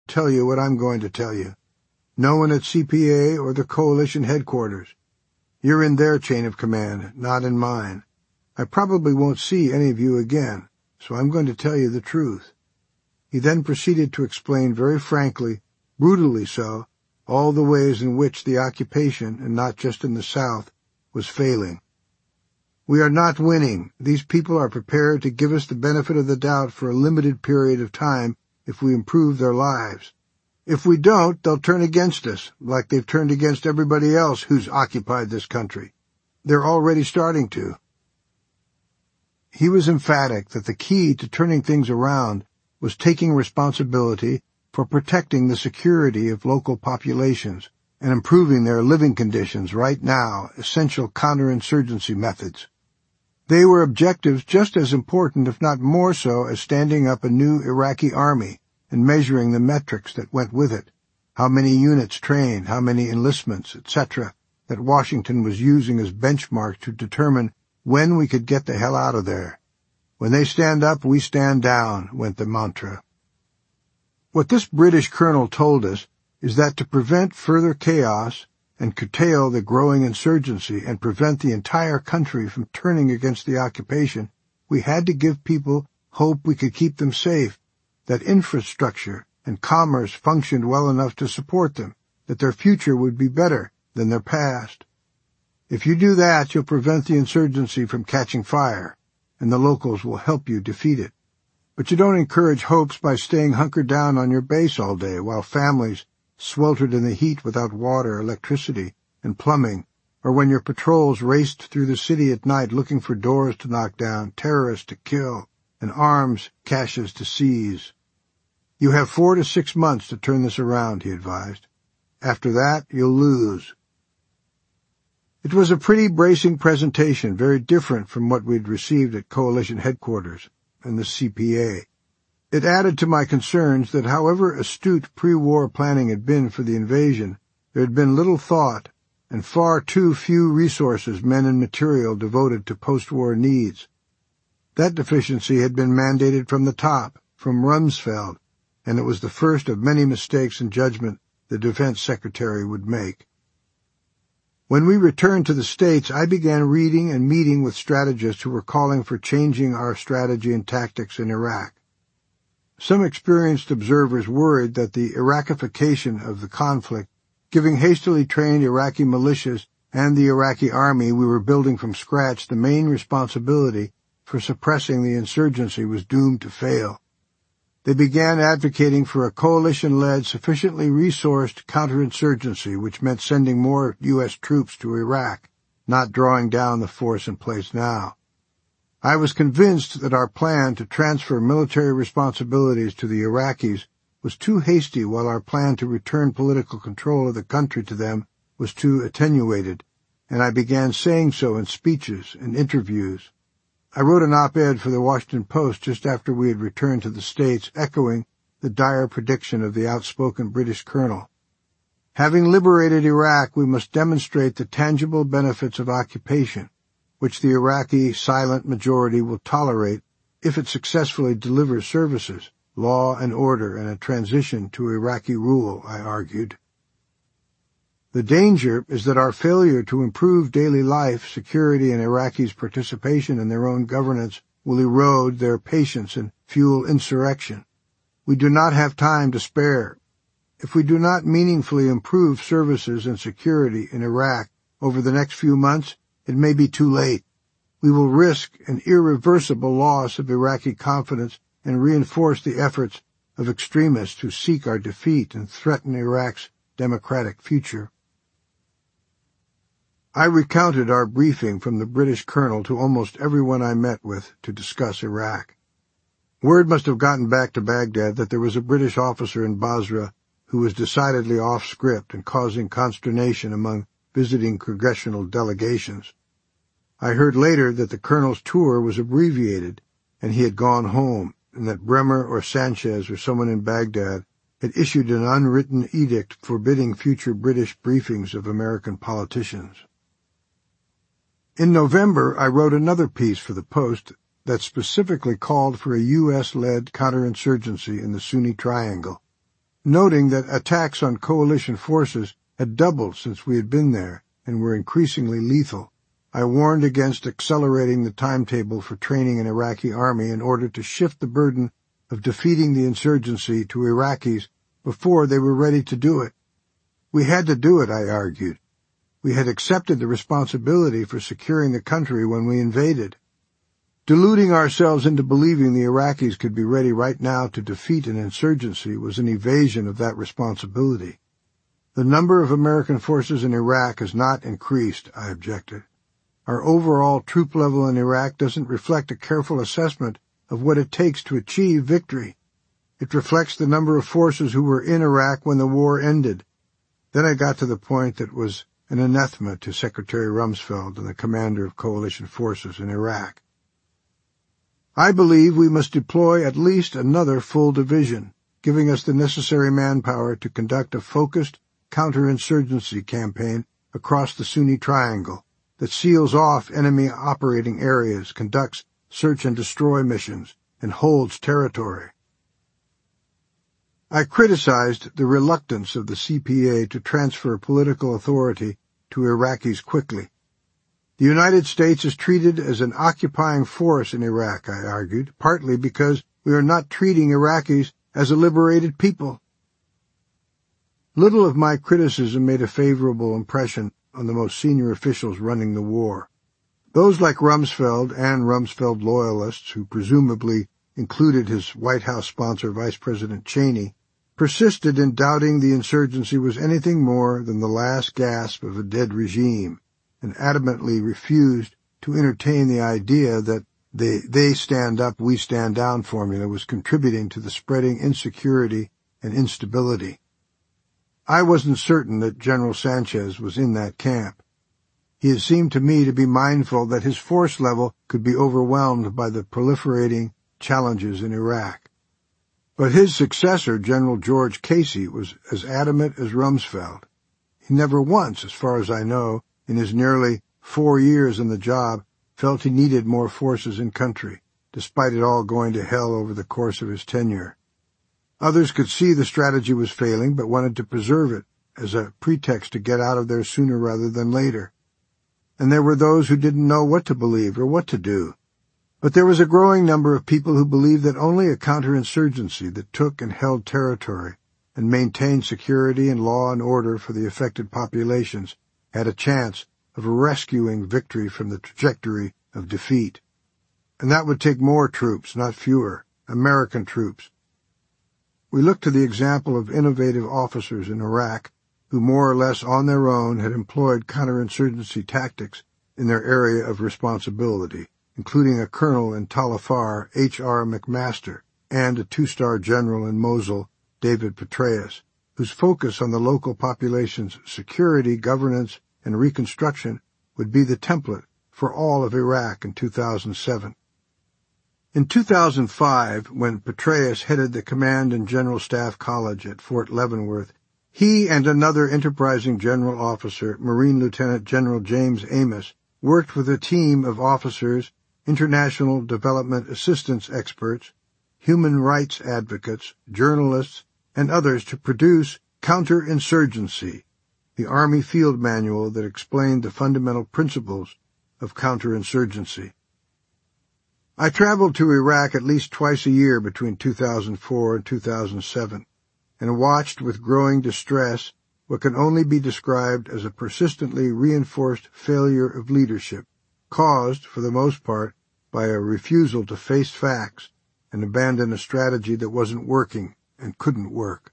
tell you what I'm going to tell you. No one at CPA or the coalition headquarters. You're in their chain of command, not in mine. I probably won't see any of you again, so I'm going to tell you the truth." He then proceeded to explain very frankly, brutally so, all the ways in which the occupation, and not just in the South, was failing. "We are not winning. These people are prepared to give us the benefit of the doubt for a limited period of time if we improve their lives. If we don't, they'll turn against us, like they've turned against everybody else who's occupied this country. They're already starting to." He was emphatic that the key to turning things around was taking responsibility for protecting the security of local populations and improving their living conditions right now, essential counterinsurgency methods. They were objectives just as important, if not more so, as standing up a new Iraqi army and measuring the metrics that went with it, how many units trained, how many enlistments, etc., that Washington was using as benchmarks to determine when we could get the hell out of there. "When they stand up, we stand down," went the mantra. What this British colonel told us is that to prevent further chaos and curtail the growing insurgency and prevent the entire country from turning against the occupation, we had to give people hope we could keep them safe, that infrastructure and commerce functioned well enough to support them, that their future would be better than their past. If you do that, you'll prevent the insurgency from catching fire, and the locals will help you defeat it. But you don't encourage hopes by staying hunkered down on your base all day while families sweltered in the heat without water, electricity, and plumbing, or when your patrols raced through the city at night looking for doors to knock down, terrorists to kill, and arms caches to seize. "You have 4 to 6 months to turn this around," he advised. "After that, you'll lose." It was a pretty bracing presentation, very different from what we'd received at coalition headquarters and the CPA. It added to my concerns that however astute pre-war planning had been for the invasion, there had been little thought and far too few resources, men and material, devoted to post-war needs. That deficiency had been mandated from the top, from Rumsfeld, and it was the first of many mistakes in judgment the Defense Secretary would make. When we returned to the States, I began reading and meeting with strategists who were calling for changing our strategy and tactics in Iraq. Some experienced observers worried that the Iraqification of the conflict, giving hastily trained Iraqi militias and the Iraqi army we were building from scratch the main responsibility for suppressing the insurgency, was doomed to fail. They began advocating for a coalition-led, sufficiently resourced counterinsurgency, which meant sending more U.S. troops to Iraq, not drawing down the force in place now. I was convinced that our plan to transfer military responsibilities to the Iraqis was too hasty, while our plan to return political control of the country to them was too attenuated, and I began saying so in speeches and interviews. I wrote an op-ed for the Washington Post just after we had returned to the States, echoing the dire prediction of the outspoken British colonel. Having liberated Iraq, we must demonstrate the tangible benefits of occupation, which the Iraqi silent majority will tolerate if it successfully delivers services, law and order, and a transition to Iraqi rule, I argued. The danger is that our failure to improve daily life, security, and Iraqis' participation in their own governance will erode their patience and fuel insurrection. We do not have time to spare. If we do not meaningfully improve services and security in Iraq over the next few months, it may be too late. We will risk an irreversible loss of Iraqi confidence and reinforce the efforts of extremists who seek our defeat and threaten Iraq's democratic future. I recounted our briefing from the British colonel to almost everyone I met with to discuss Iraq. Word must have gotten back to Baghdad that there was a British officer in Basra who was decidedly off script and causing consternation among visiting congressional delegations. I heard later that the colonel's tour was abbreviated and he had gone home, and that Bremer or Sanchez or someone in Baghdad had issued an unwritten edict forbidding future British briefings of American politicians. In November, I wrote another piece for the Post that specifically called for a U.S.-led counterinsurgency in the Sunni Triangle. Noting that attacks on coalition forces had doubled since we had been there and were increasingly lethal, I warned against accelerating the timetable for training an Iraqi army in order to shift the burden of defeating the insurgency to Iraqis before they were ready to do it. We had to do it, I argued. We had accepted the responsibility for securing the country when we invaded. Deluding ourselves into believing the Iraqis could be ready right now to defeat an insurgency was an evasion of that responsibility. The number of American forces in Iraq has not increased, I objected. Our overall troop level in Iraq doesn't reflect a careful assessment of what it takes to achieve victory. It reflects the number of forces who were in Iraq when the war ended. Then I got to the point that was an anathema to Secretary Rumsfeld and the commander of coalition forces in Iraq. I believe we must deploy at least another full division, giving us the necessary manpower to conduct a focused counterinsurgency campaign across the Sunni Triangle that seals off enemy operating areas, conducts search and destroy missions, and holds territory. I criticized the reluctance of the CPA to transfer political authority to Iraqis quickly. The United States is treated as an occupying force in Iraq, I argued, partly because we are not treating Iraqis as a liberated people. Little of my criticism made a favorable impression on the most senior officials running the war. Those like Rumsfeld and Rumsfeld loyalists, who presumably included his White House sponsor, Vice President Cheney, persisted in doubting the insurgency was anything more than the last gasp of a dead regime, and adamantly refused to entertain the idea that the they stand up, we stand down formula was contributing to the spreading insecurity and instability. I wasn't certain that General Sanchez was in that camp. He had seemed to me to be mindful that his force level could be overwhelmed by the proliferating challenges in Iraq. But his successor, General George Casey, was as adamant as Rumsfeld. He never once, as far as I know, in his nearly 4 years in the job, felt he needed more forces in country, despite it all going to hell over the course of his tenure. Others could see the strategy was failing, but wanted to preserve it as a pretext to get out of there sooner rather than later. And there were those who didn't know what to believe or what to do. But there was a growing number of people who believed that only a counterinsurgency that took and held territory and maintained security and law and order for the affected populations had a chance of rescuing victory from the trajectory of defeat. And that would take more troops, not fewer, American troops. We looked to the example of innovative officers in Iraq who more or less on their own had employed counterinsurgency tactics in their area of responsibility, including a colonel in Tal Afar, H.R. McMaster, and a 2-star general in Mosul, David Petraeus, whose focus on the local population's security, governance, and reconstruction would be the template for all of Iraq in 2007. In 2005, when Petraeus headed the Command and General Staff College at Fort Leavenworth, he and another enterprising general officer, Marine Lieutenant General James Amos, worked with a team of officers, international development assistance experts, human rights advocates, journalists, and others to produce Counterinsurgency, the Army Field Manual that explained the fundamental principles of counterinsurgency. I traveled to Iraq at least twice a year between 2004 and 2007, and watched with growing distress what can only be described as a persistently reinforced failure of leadership, caused, for the most part, by a refusal to face facts and abandon a strategy that wasn't working and couldn't work.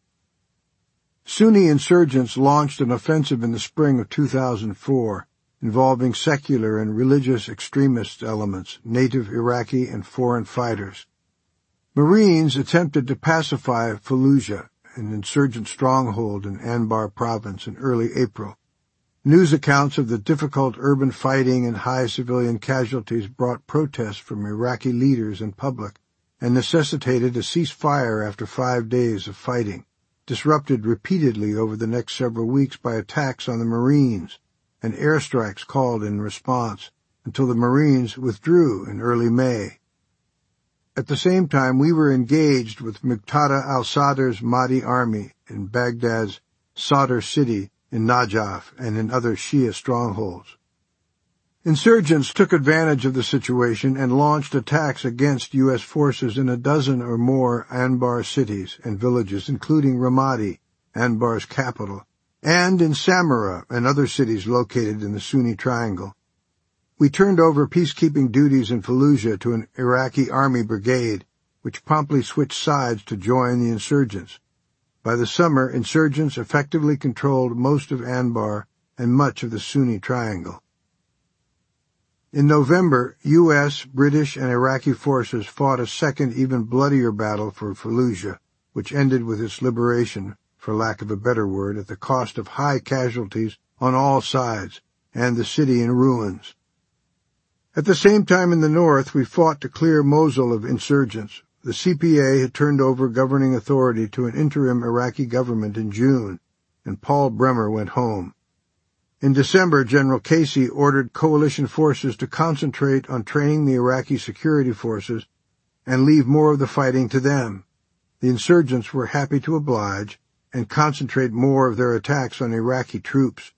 Sunni insurgents launched an offensive in the spring of 2004 involving secular and religious extremist elements, native Iraqi and foreign fighters. Marines attempted to pacify Fallujah, an insurgent stronghold in Anbar province, in early April. News accounts of the difficult urban fighting and high civilian casualties brought protests from Iraqi leaders and public, and necessitated a ceasefire after 5 days of fighting, disrupted repeatedly over the next several weeks by attacks on the Marines, and airstrikes called in response, until the Marines withdrew in early May. At the same time, we were engaged with Muqtada al-Sadr's Mahdi army in Baghdad's Sadr city, in Najaf, and in other Shia strongholds. Insurgents took advantage of the situation and launched attacks against U.S. forces in a dozen or more Anbar cities and villages, including Ramadi, Anbar's capital, and in Samarra and other cities located in the Sunni Triangle. We turned over peacekeeping duties in Fallujah to an Iraqi army brigade, which promptly switched sides to join the insurgents. By the summer, insurgents effectively controlled most of Anbar and much of the Sunni Triangle. In November, U.S., British, and Iraqi forces fought a second, even bloodier battle for Fallujah, which ended with its liberation, for lack of a better word, at the cost of high casualties on all sides, and the city in ruins. At the same time in the north, we fought to clear Mosul of insurgents. The CPA had turned over governing authority to an interim Iraqi government in June, and Paul Bremer went home. In December, General Casey ordered coalition forces to concentrate on training the Iraqi security forces and leave more of the fighting to them. The insurgents were happy to oblige and concentrate more of their attacks on Iraqi troops.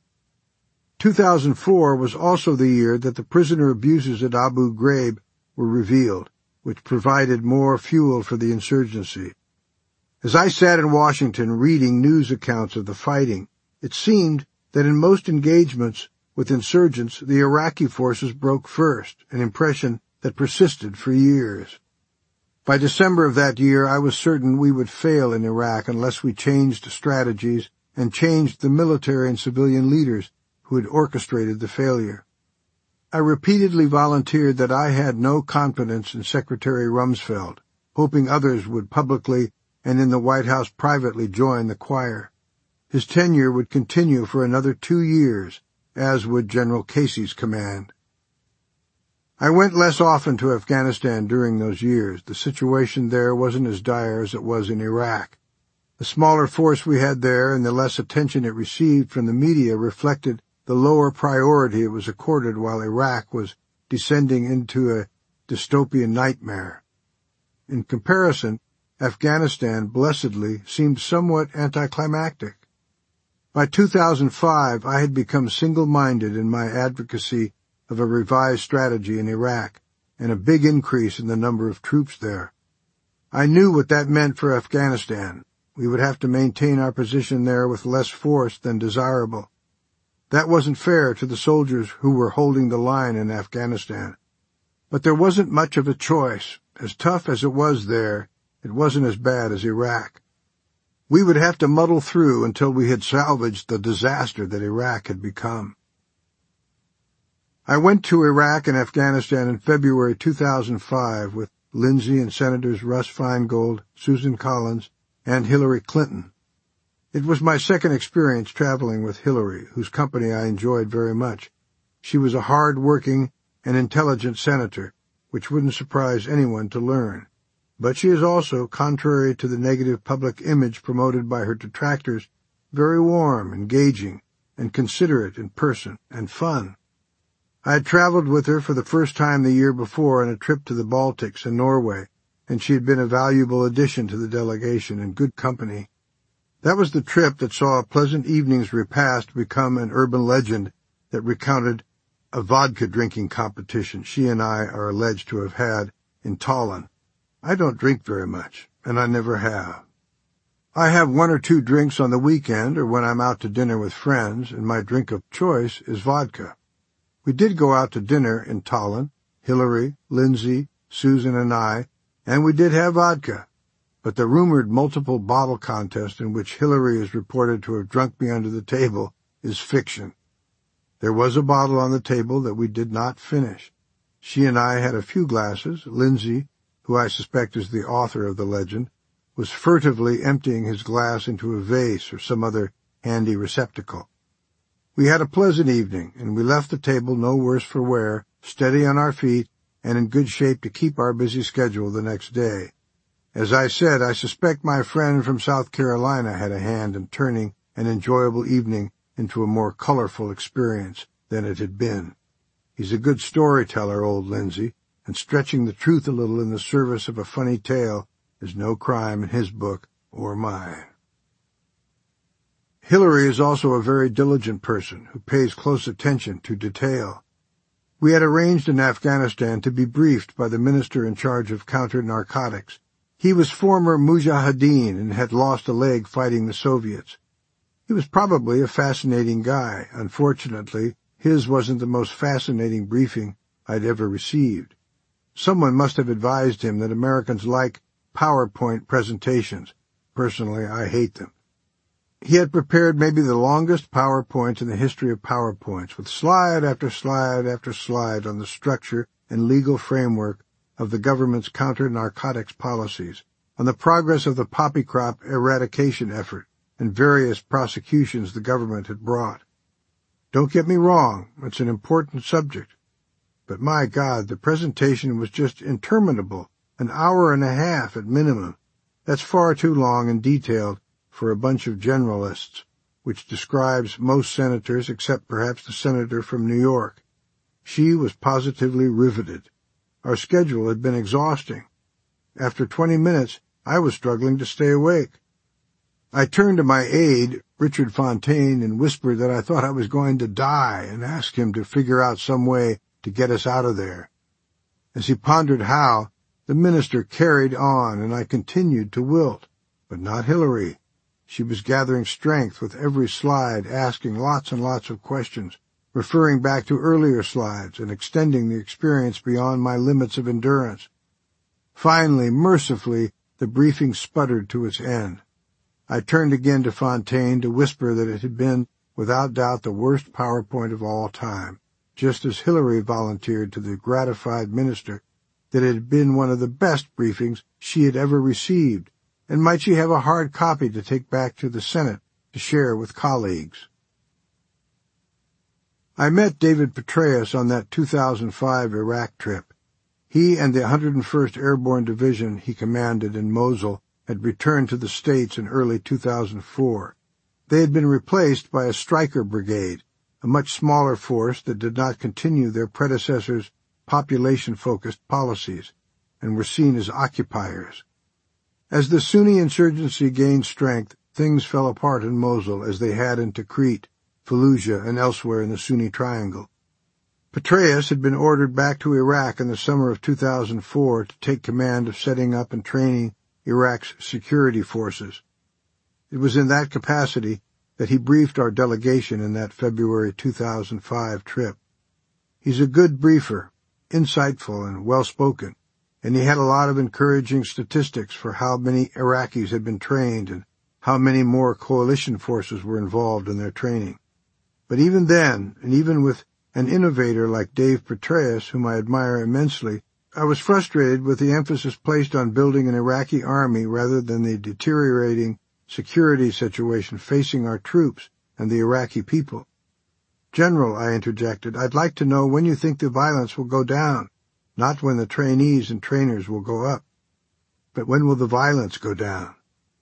2004 was also the year that the prisoner abuses at Abu Ghraib were revealed, which provided more fuel for the insurgency. As I sat in Washington reading news accounts of the fighting, it seemed that in most engagements with insurgents, the Iraqi forces broke first, an impression that persisted for years. By December of that year, I was certain we would fail in Iraq unless we changed strategies and changed the military and civilian leaders who had orchestrated the failure. I repeatedly volunteered that I had no confidence in Secretary Rumsfeld, hoping others would publicly and in the White House privately join the choir. His tenure would continue for another 2 years, as would General Casey's command. I went less often to Afghanistan during those years. The situation there wasn't as dire as it was in Iraq. The smaller force we had there and the less attention it received from the media reflected the lower priority it was accorded while Iraq was descending into a dystopian nightmare. In comparison, Afghanistan, blessedly, seemed somewhat anticlimactic. By 2005, I had become single-minded in my advocacy of a revised strategy in Iraq and a big increase in the number of troops there. I knew what that meant for Afghanistan. We would have to maintain our position there with less force than desirable. That wasn't fair to the soldiers who were holding the line in Afghanistan. But there wasn't much of a choice. As tough as it was there, it wasn't as bad as Iraq. We would have to muddle through until we had salvaged the disaster that Iraq had become. I went to Iraq and Afghanistan in February 2005 with Lindsey and Senators Russ Feingold, Susan Collins, and Hillary Clinton. It was my second experience traveling with Hillary, whose company I enjoyed very much. She was a hard-working and intelligent senator, which wouldn't surprise anyone to learn. But she is also, contrary to the negative public image promoted by her detractors, very warm, engaging, and considerate in person, and fun. I had traveled with her for the first time the year before on a trip to the Baltics and Norway, and she had been a valuable addition to the delegation and good company. That was the trip that saw a pleasant evening's repast become an urban legend that recounted a vodka drinking competition she and I are alleged to have had in Tallinn. I don't drink very much, and I never have. I have 1 or 2 drinks on the weekend or when I'm out to dinner with friends, and my drink of choice is vodka. We did go out to dinner in Tallinn, Hillary, Lindsey, Susan, and I, and we did have vodka. But the rumored multiple bottle contest in which Hillary is reported to have drunk me under the table is fiction. There was a bottle on the table that we did not finish. She and I had a few glasses. Lindsey, who I suspect is the author of the legend, was furtively emptying his glass into a vase or some other handy receptacle. We had a pleasant evening, and we left the table no worse for wear, steady on our feet, and in good shape to keep our busy schedule the next day. As I said, I suspect my friend from South Carolina had a hand in turning an enjoyable evening into a more colorful experience than it had been. He's a good storyteller, old Lindsey, and stretching the truth a little in the service of a funny tale is no crime in his book or mine. Hillary is also a very diligent person who pays close attention to detail. We had arranged in Afghanistan to be briefed by the minister in charge of counter-narcotics. He was former Mujahideen and had lost a leg fighting the Soviets. He was probably a fascinating guy. Unfortunately, his wasn't the most fascinating briefing I'd ever received. Someone must have advised him that Americans like PowerPoint presentations. Personally, I hate them. He had prepared maybe the longest PowerPoint in the history of PowerPoints, with slide after slide after slide on the structure and legal framework of the government's counter-narcotics policies, on the progress of the poppy crop eradication effort, and various prosecutions the government had brought. Don't get me wrong, it's an important subject. But my God, the presentation was just interminable, an hour and a half at minimum. That's far too long and detailed for a bunch of generalists, which describes most senators except perhaps the senator from New York. She was positively riveted. Our schedule had been exhausting. After 20 minutes, I was struggling to stay awake. I turned to my aide, Richard Fontaine, and whispered that I thought I was going to die and asked him to figure out some way to get us out of there. As he pondered how, the minister carried on, and I continued to wilt. But not Hillary. She was gathering strength with every slide, asking lots and lots of questions, referring back to earlier slides and extending the experience beyond my limits of endurance. Finally, mercifully, the briefing sputtered to its end. I turned again to Fontaine to whisper that it had been, without doubt, the worst PowerPoint of all time, just as Hillary volunteered to the gratified minister that it had been one of the best briefings she had ever received, and might she have a hard copy to take back to the Senate to share with colleagues. I met David Petraeus on that 2005 Iraq trip. He and the 101st Airborne Division he commanded in Mosul had returned to the States in early 2004. They had been replaced by a Stryker Brigade, a much smaller force that did not continue their predecessors' population-focused policies, and were seen as occupiers. As the Sunni insurgency gained strength, things fell apart in Mosul as they had in Tikrit, Fallujah, and elsewhere in the Sunni Triangle. Petraeus had been ordered back to Iraq in the summer of 2004 to take command of setting up and training Iraq's security forces. It was in that capacity that he briefed our delegation in that February 2005 trip. He's a good briefer, insightful and well-spoken, and he had a lot of encouraging statistics for how many Iraqis had been trained and how many more coalition forces were involved in their training. But even then, and even with an innovator like Dave Petraeus, whom I admire immensely, I was frustrated with the emphasis placed on building an Iraqi army rather than the deteriorating security situation facing our troops and the Iraqi people. "General," I interjected, "I'd like to know when you think the violence will go down, not when the trainees and trainers will go up. But when will the violence go down?"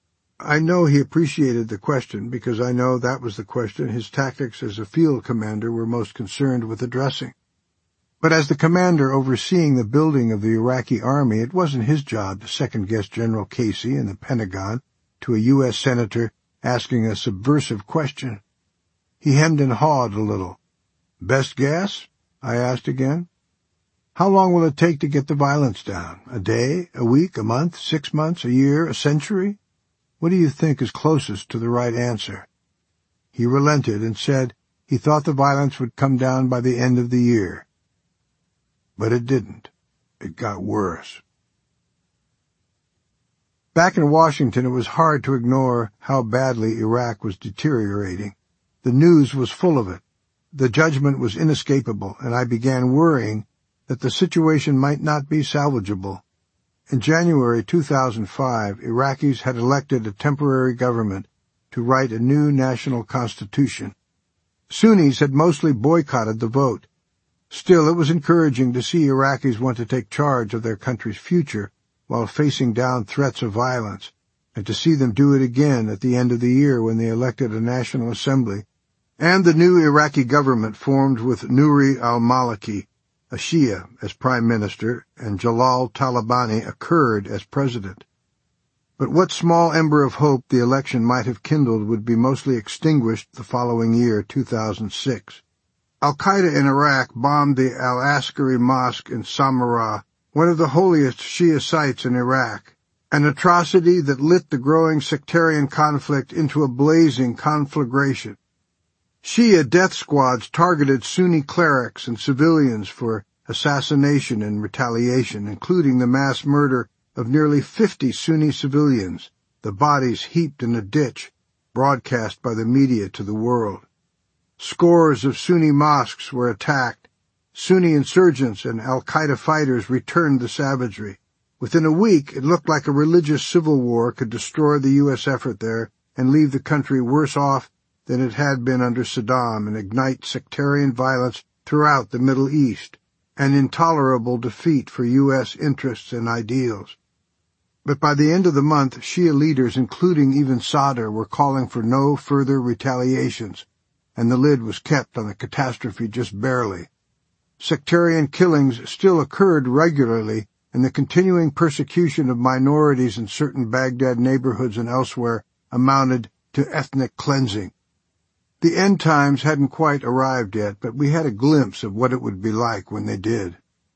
I know he appreciated the question because I know that was the question his tactics as a field commander were most concerned with addressing. But as the commander overseeing the building of the Iraqi army, it wasn't his job to second-guess General Casey in the Pentagon to a U.S. senator asking a subversive question. He hemmed and hawed a little. "Best guess?" I asked again. "How long will it take to get the violence down? A day, a week, a month, 6 months, a year, a century? What do you think is closest to the right answer?" He relented and said he thought the violence would come down by the end of the year. But it didn't. It got worse. Back in Washington, it was hard to ignore how badly Iraq was deteriorating. The news was full of it. The judgment was inescapable, and I began worrying that the situation might not be salvageable. In January 2005, Iraqis had elected a temporary government to write a new national constitution. Sunnis had mostly boycotted the vote. Still, it was encouraging to see Iraqis want to take charge of their country's future while facing down threats of violence, and to see them do it again at the end of the year when they elected a National Assembly, and the new Iraqi government formed with Nouri al-Maliki, a Shia, as Prime Minister, and Jalal Talabani, a Kurd, as President. But what small ember of hope the election might have kindled would be mostly extinguished the following year, 2006. Al-Qaeda in Iraq bombed the Al-Askari Mosque in Samarra, one of the holiest Shia sites in Iraq, an atrocity that lit the growing sectarian conflict into a blazing conflagration. Shia death squads targeted Sunni clerics and civilians for assassination and retaliation, including the mass murder of nearly 50 Sunni civilians, the bodies heaped in a ditch, broadcast by the media to the world. Scores of Sunni mosques were attacked. Sunni insurgents and al-Qaeda fighters returned the savagery. Within a week, it looked like a religious civil war could destroy the U.S. effort there and leave the country worse off than it had been under Saddam and ignite sectarian violence throughout the Middle East, an intolerable defeat for U.S. interests and ideals. But by the end of the month, Shia leaders, including even Sadr, were calling for no further retaliations, and the lid was kept on the catastrophe just barely. Sectarian killings still occurred regularly, and the continuing persecution of minorities in certain Baghdad neighborhoods and elsewhere amounted to ethnic cleansing. The end times hadn't quite arrived yet, but we had a glimpse of what it would be like when they did.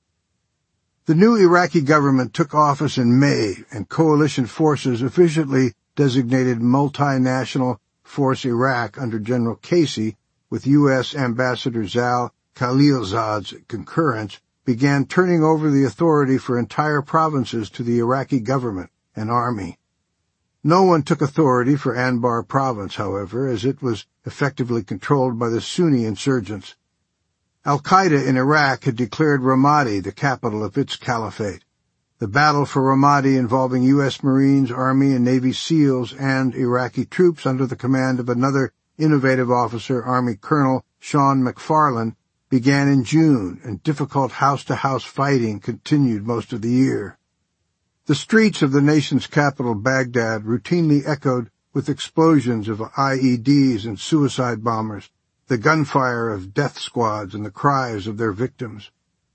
The new Iraqi government took office in May, and coalition forces officially designated Multinational Force Iraq under General Casey, with U.S. Ambassador Zal Khalilzad's concurrence, began turning over the authority for entire provinces to the Iraqi government and army. No one took authority for Anbar province, however, as it was effectively controlled by the Sunni insurgents. Al-Qaeda in Iraq had declared Ramadi the capital of its caliphate. The battle for Ramadi, involving U.S. Marines, Army, and Navy SEALs and Iraqi troops under the command of another innovative officer, Army Colonel Sean McFarlane, began in June, and difficult house-to-house fighting continued most of the year. The streets of the nation's capital, Baghdad, routinely echoed with explosions of IEDs and suicide bombers, the gunfire of death squads, and the cries of their victims.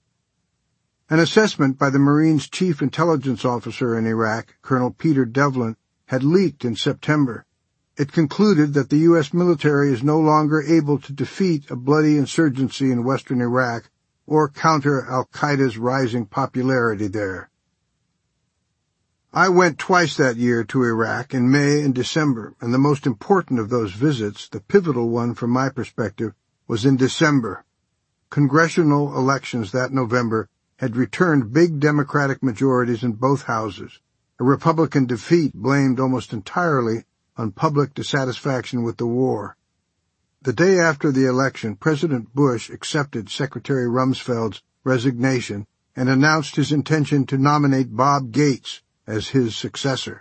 An assessment by the Marines' chief intelligence officer in Iraq, Colonel Peter Devlin, had leaked in September. It concluded that the U.S. military is no longer able to defeat a bloody insurgency in western Iraq or counter al-Qaeda's rising popularity there. I went twice that year to Iraq, in May and December, and the most important of those visits, the pivotal one from my perspective, was in December. Congressional elections that November had returned big Democratic majorities in both houses. A Republican defeat blamed almost entirely on public dissatisfaction with the war. The day after the election, President Bush accepted Secretary Rumsfeld's resignation and announced his intention to nominate Bob Gates as his successor.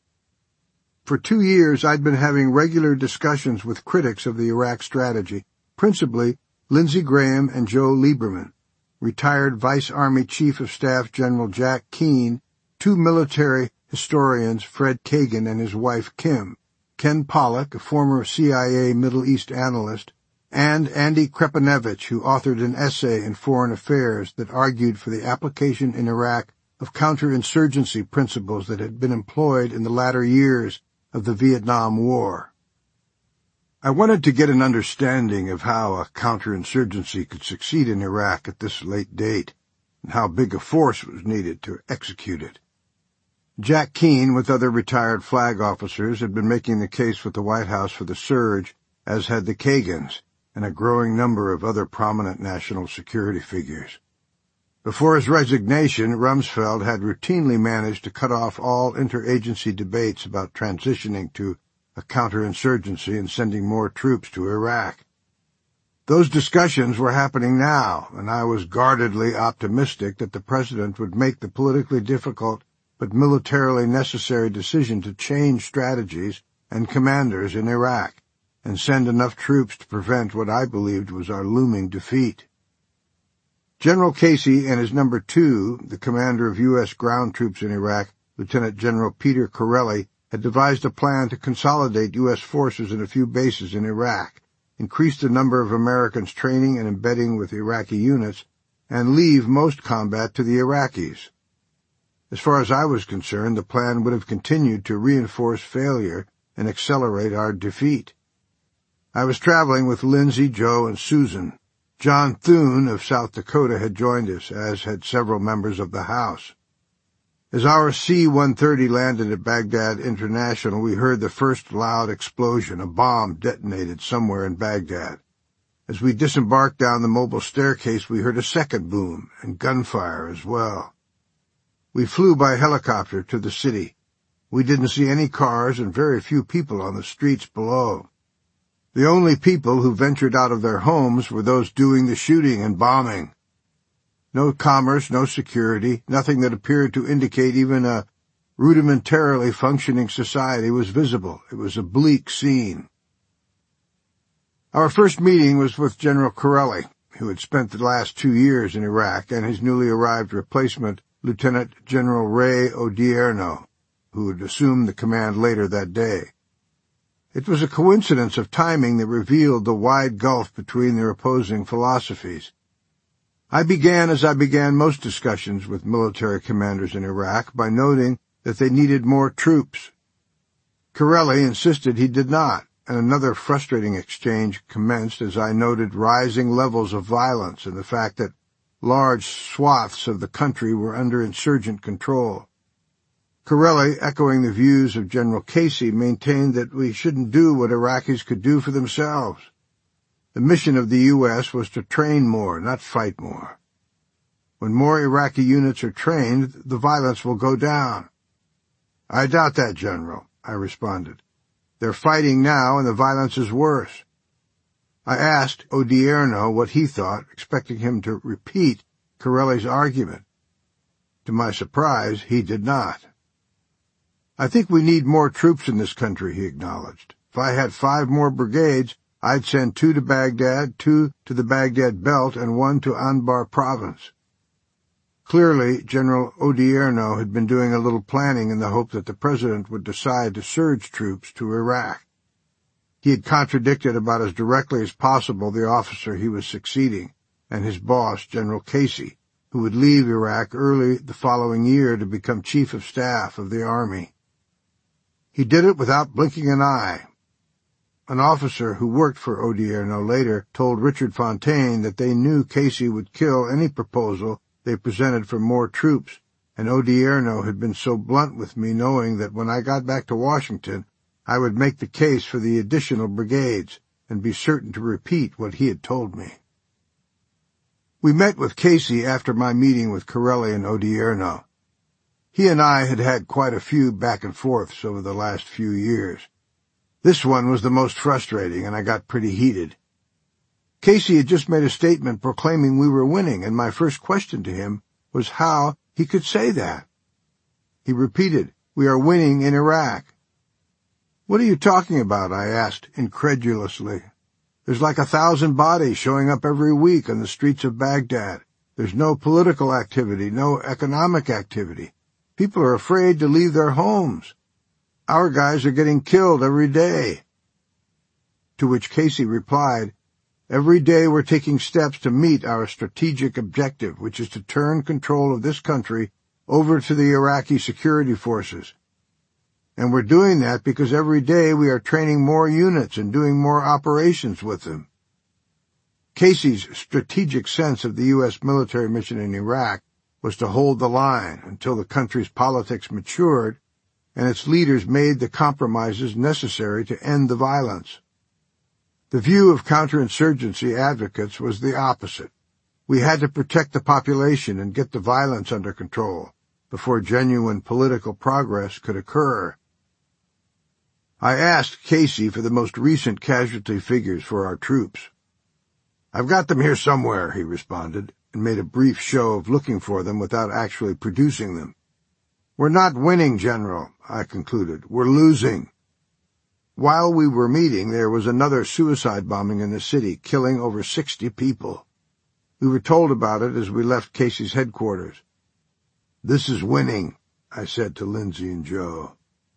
For 2 years, I'd been having regular discussions with critics of the Iraq strategy, principally Lindsey Graham and Joe Lieberman, retired Vice Army Chief of Staff General Jack Keane, 2 military historians, Fred Kagan and his wife Kim, Ken Pollack, a former CIA Middle East analyst, and Andy Krepanevich, who authored an essay in Foreign Affairs that argued for the application in Iraq of counterinsurgency principles that had been employed in the latter years of the Vietnam War. I wanted to get an understanding of how a counterinsurgency could succeed in Iraq at this late date, and how big a force was needed to execute it. Jack Keane, with other retired flag officers, had been making the case with the White House for the surge, as had the Kagans, and a growing number of other prominent national security figures. Before his resignation, Rumsfeld had routinely managed to cut off all interagency debates about transitioning to a counterinsurgency and sending more troops to Iraq. Those discussions were happening now, and I was guardedly optimistic that the president would make the politically difficult but militarily necessary decision to change strategies and commanders in Iraq and send enough troops to prevent what I believed was our looming defeat. General Casey and his number 2, the commander of U.S. ground troops in Iraq, Lieutenant General Peter Corelli, had devised a plan to consolidate U.S. forces in a few bases in Iraq, increase the number of Americans training and embedding with Iraqi units, and leave most combat to the Iraqis. As far as I was concerned, the plan would have continued to reinforce failure and accelerate our defeat. I was traveling with Lindsay, Joe, and Susan. John Thune of South Dakota had joined us, as had several members of the House. As our C-130 landed at Baghdad International, we heard the first loud explosion. A bomb detonated somewhere in Baghdad. As we disembarked down the mobile staircase, we heard a second boom and gunfire as well. We flew by helicopter to the city. We didn't see any cars and very few people on the streets below. The only people who ventured out of their homes were those doing the shooting and bombing. No commerce, no security, nothing that appeared to indicate even a rudimentarily functioning society was visible. It was a bleak scene. Our first meeting was with General Corelli, who had spent the last 2 years in Iraq, and his newly arrived replacement, Lieutenant General Ray Odierno, who would assume the command later that day. It was a coincidence of timing that revealed the wide gulf between their opposing philosophies. I began, as I began most discussions with military commanders in Iraq, by noting that they needed more troops. Corelli insisted he did not, and another frustrating exchange commenced as I noted rising levels of violence and the fact that large swaths of the country were under insurgent control. Corelli, echoing the views of General Casey, maintained that we shouldn't do what Iraqis could do for themselves. The mission of the U.S. was to train more, not fight more. When more Iraqi units are trained, the violence will go down. I doubt that, General, I responded. They're fighting now, and the violence is worse. I asked Odierno what he thought, expecting him to repeat Corelli's argument. To my surprise, he did not. I think we need more troops in this country, he acknowledged. If I had 5 more brigades, I'd send 2 to Baghdad, 2 to the Baghdad Belt, and 1 to Anbar Province. Clearly, General Odierno had been doing a little planning in the hope that the President would decide to surge troops to Iraq. He had contradicted about as directly as possible the officer he was succeeding, and his boss, General Casey, who would leave Iraq early the following year to become Chief of Staff of the Army. He did it without blinking an eye. An officer who worked for Odierno later told Richard Fontaine that they knew Casey would kill any proposal they presented for more troops, and Odierno had been so blunt with me, knowing that when I got back to Washington, I would make the case for the additional brigades and be certain to repeat what he had told me. We met with Casey after my meeting with Corelli and Odierno. He and I had had quite a few back and forths over the last few years. This one was the most frustrating, and I got pretty heated. Casey had just made a statement proclaiming we were winning, and my first question to him was how he could say that. He repeated, "We are winning in Iraq." "What are you talking about?" I asked incredulously. "There's like 1,000 bodies showing up every week on the streets of Baghdad. There's no political activity, no economic activity. People are afraid to leave their homes. Our guys are getting killed every day." To which Casey replied, "Every day we're taking steps to meet our strategic objective, which is to turn control of this country over to the Iraqi security forces. And we're doing that because every day we are training more units and doing more operations with them." Casey's strategic sense of the U.S. military mission in Iraq was to hold the line until the country's politics matured and its leaders made the compromises necessary to end the violence. The view of counterinsurgency advocates was the opposite. We had to protect the population and get the violence under control before genuine political progress could occur. I asked Casey for the most recent casualty figures for our troops. "I've got them here somewhere," he responded, and made a brief show of looking for them without actually producing them. "We're not winning, General," I concluded. "We're losing." While we were meeting, there was another suicide bombing in the city, killing over 60 people. We were told about it as we left Casey's headquarters. "This is winning," I said to Lindsay and Joe.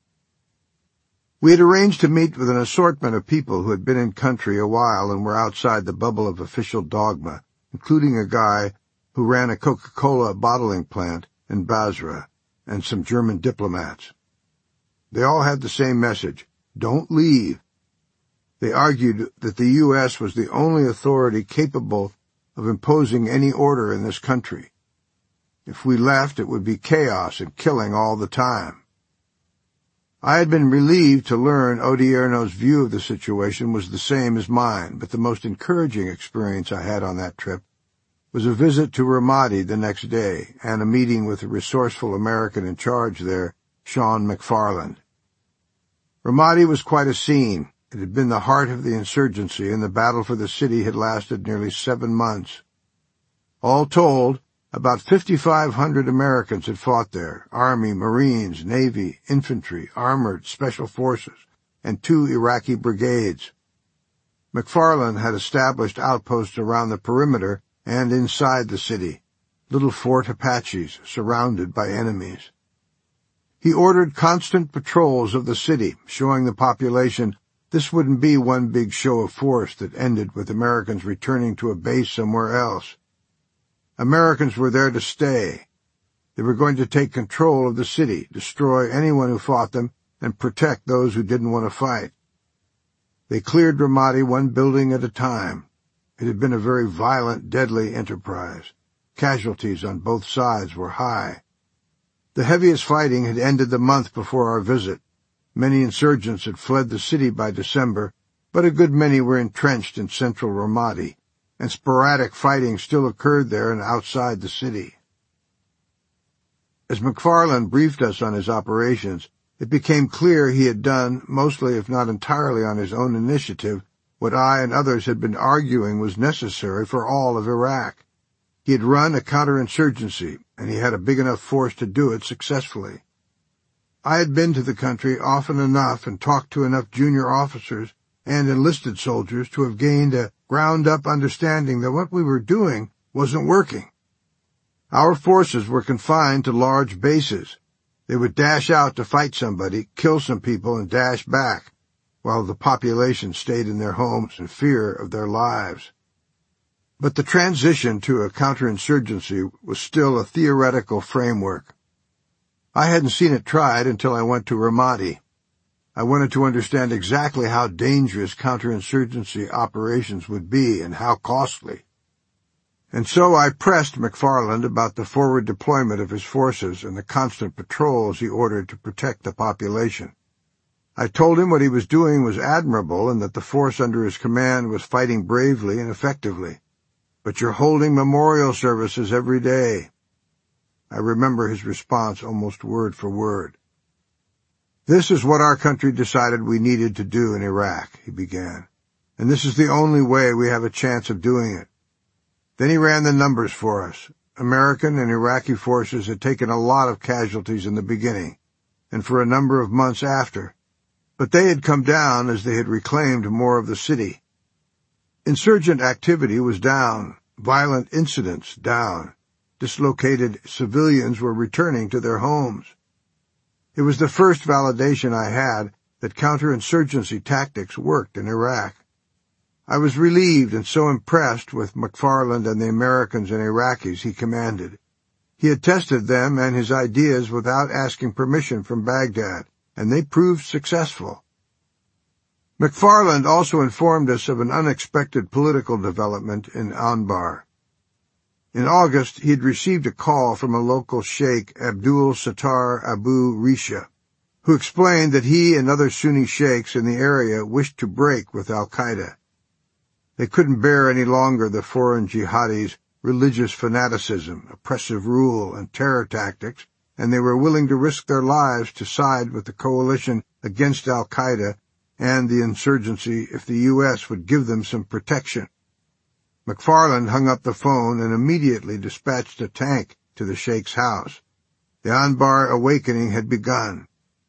We had arranged to meet with an assortment of people who had been in country a while and were outside the bubble of official dogma, including a guy who ran a Coca-Cola bottling plant in Basra, and some German diplomats. They all had the same message: don't leave. They argued that the U.S. was the only authority capable of imposing any order in this country. If we left, it would be chaos and killing all the time. I had been relieved to learn Odierno's view of the situation was the same as mine, but the most encouraging experience I had on that trip was a visit to Ramadi the next day and a meeting with the resourceful American in charge there, Sean McFarland. Ramadi was quite a scene. It had been the heart of the insurgency, and the battle for the city had lasted nearly 7 months. All told, about 5,500 Americans had fought there: Army, Marines, Navy, infantry, armored, special forces, and 2 Iraqi brigades. McFarland had established outposts around the perimeter and inside the city, little Fort Apaches surrounded by enemies. He ordered constant patrols of the city, showing the population this wouldn't be one big show of force that ended with Americans returning to a base somewhere else. Americans were there to stay. They were going to take control of the city, destroy anyone who fought them, and protect those who didn't want to fight. They cleared Ramadi one building at a time. It had been a very violent, deadly enterprise. Casualties on both sides were high. The heaviest fighting had ended the month before our visit. Many insurgents had fled the city by December, but a good many were entrenched in central Ramadi, and sporadic fighting still occurred there and outside the city. As McFarland briefed us on his operations, it became clear he had done, mostly if not entirely on his own initiative, what I and others had been arguing was necessary for all of Iraq. He had run a counterinsurgency, and he had a big enough force to do it successfully. I had been to the country often enough and talked to enough junior officers and enlisted soldiers to have gained a ground-up understanding that what we were doing wasn't working. Our forces were confined to large bases. They would dash out to fight somebody, kill some people, and dash back, while the population stayed in their homes in fear of their lives. But the transition to a counterinsurgency was still a theoretical framework. I hadn't seen it tried until I went to Ramadi. I wanted to understand exactly how dangerous counterinsurgency operations would be and how costly. And so I pressed McFarland about the forward deployment of his forces and the constant patrols he ordered to protect the population. I told him what he was doing was admirable and that the force under his command was fighting bravely and effectively. But you're holding memorial services every day. I remember his response almost word for word. This is what our country decided we needed to do in Iraq, he began, and this is the only way we have a chance of doing it. Then he ran the numbers for us. American and Iraqi forces had taken a lot of casualties in the beginning, and for a number of months after, but they had come down as they had reclaimed more of the city. Insurgent activity was down, violent incidents down. Dislocated civilians were returning to their homes. It was the first validation I had that counterinsurgency tactics worked in Iraq. I was relieved and so impressed with McFarland and the Americans and Iraqis he commanded. He had tested them and his ideas without asking permission from Baghdad, and they proved successful. McFarland also informed us of an unexpected political development in Anbar. In August, he had received a call from a local sheikh, Abdul Sattar Abu Risha, who explained that he and other Sunni sheikhs in the area wished to break with al-Qaeda. They couldn't bear any longer the foreign jihadis' religious fanaticism, oppressive rule, and terror tactics, and they were willing to risk their lives to side with the coalition against al-Qaeda and the insurgency if the U.S. would give them some protection. McFarland hung up the phone and immediately dispatched a tank to the sheikh's house. The Anbar awakening had begun.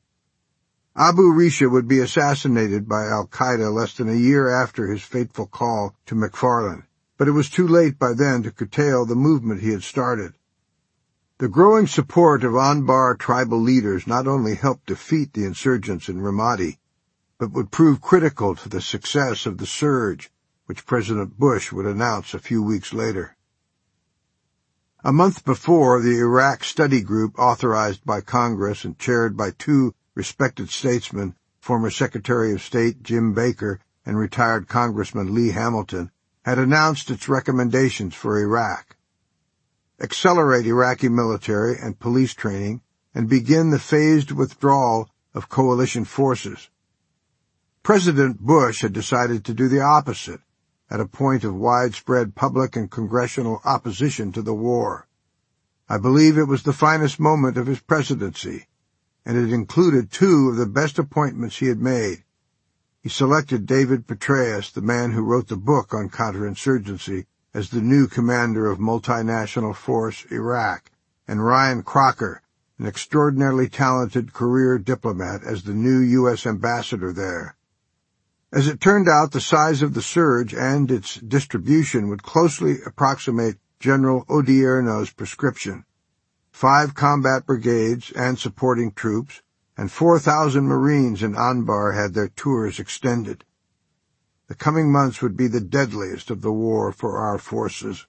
Abu Risha would be assassinated by al-Qaeda less than a year after his fateful call to McFarland, but it was too late by then to curtail the movement he had started. The growing support of Anbar tribal leaders not only helped defeat the insurgents in Ramadi, but would prove critical to the success of the surge, which President Bush would announce a few weeks later. A month before, the Iraq Study Group, authorized by Congress and chaired by two respected statesmen, former Secretary of State Jim Baker and retired Congressman Lee Hamilton, had announced its recommendations for Iraq. Accelerate Iraqi military and police training and begin the phased withdrawal of coalition forces. President Bush had decided to do the opposite, at a point of widespread public and congressional opposition to the war. I believe it was the finest moment of his presidency, and it included two of the best appointments he had made. He selected David Petraeus, the man who wrote the book on counterinsurgency, as the new commander of multinational force Iraq, and Ryan Crocker, an extraordinarily talented career diplomat, as the new U.S. ambassador there. As it turned out, the size of the surge and its distribution would closely approximate General Odierno's prescription: 5 combat brigades and supporting troops, and 4,000 Marines in Anbar had their tours extended. The coming months would be the deadliest of the war for our forces.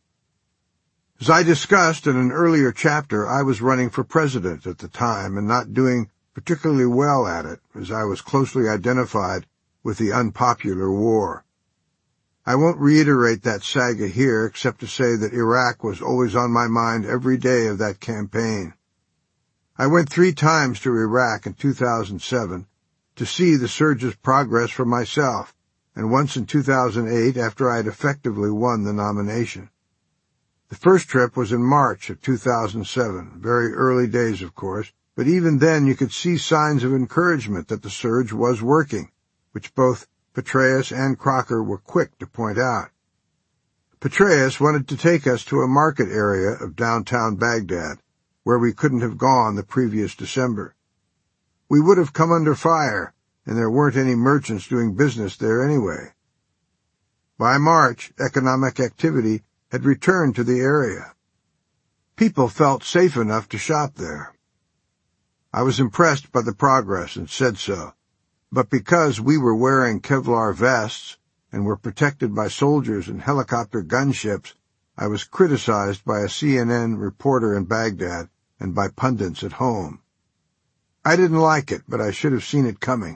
As I discussed in an earlier chapter, I was running for president at the time and not doing particularly well at it, as I was closely identified with the unpopular war. I won't reiterate that saga here, except to say that Iraq was always on my mind every day of that campaign. I went 3 times to Iraq in 2007 to see the surge's progress for myself, and once in 2008 after I had effectively won the nomination. The first trip was in March of 2007, very early days, of course, but even then you could see signs of encouragement that the surge was working, which both Petraeus and Crocker were quick to point out. Petraeus wanted to take us to a market area of downtown Baghdad, where we couldn't have gone the previous December. We would have come under fire, and there weren't any merchants doing business there anyway. By March, economic activity had returned to the area. People felt safe enough to shop there. I was impressed by the progress and said so, but because we were wearing Kevlar vests and were protected by soldiers and helicopter gunships, I was criticized by a CNN reporter in Baghdad and by pundits at home. I didn't like it, but I should have seen it coming.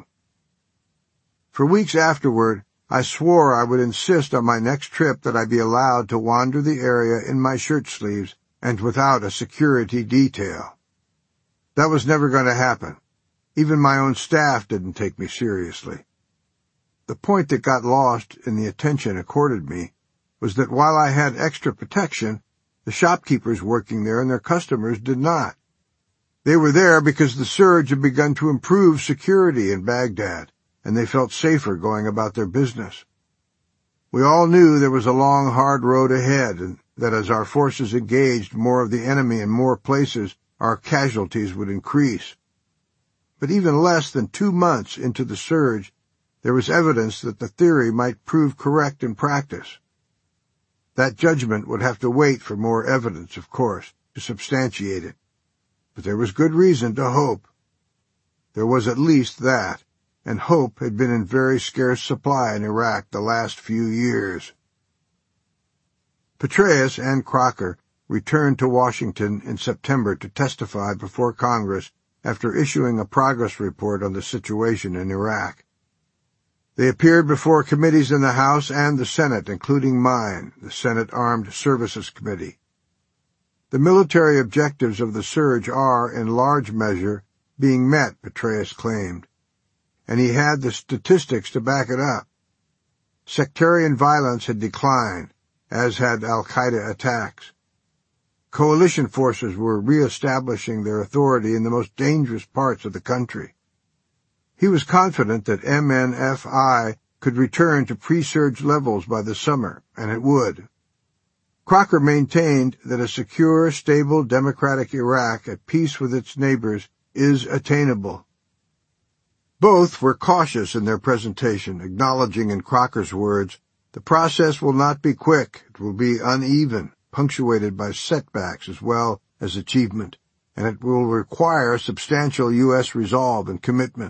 For weeks afterward, I swore I would insist on my next trip that I be allowed to wander the area in my shirt sleeves and without a security detail. That was never going to happen. Even my own staff didn't take me seriously. The point that got lost in the attention accorded me was that while I had extra protection, the shopkeepers working there and their customers did not. They were there because the surge had begun to improve security in Baghdad, and they felt safer going about their business. We all knew there was a long, hard road ahead, and that as our forces engaged more of the enemy in more places, our casualties would increase. But even less than 2 months into the surge, there was evidence that the theory might prove correct in practice. That judgment would have to wait for more evidence, of course, to substantiate it. But there was good reason to hope. There was at least that, and hope had been in very scarce supply in Iraq the last few years. Petraeus and Crocker returned to Washington in September to testify before Congress after issuing a progress report on the situation in Iraq. They appeared before committees in the House and the Senate, including mine, the Senate Armed Services Committee. The military objectives of the surge are, in large measure, being met, Petraeus claimed, and he had the statistics to back it up. Sectarian violence had declined, as had al-Qaeda attacks. Coalition forces were re-establishing their authority in the most dangerous parts of the country. He was confident that MNFI could return to pre-surge levels by the summer, and it would. Crocker maintained that a secure, stable, democratic Iraq at peace with its neighbors is attainable. Both were cautious in their presentation, acknowledging in Crocker's words, "The process will not be quick, it will be uneven, punctuated by setbacks as well as achievement, and it will require substantial U.S. resolve and commitment."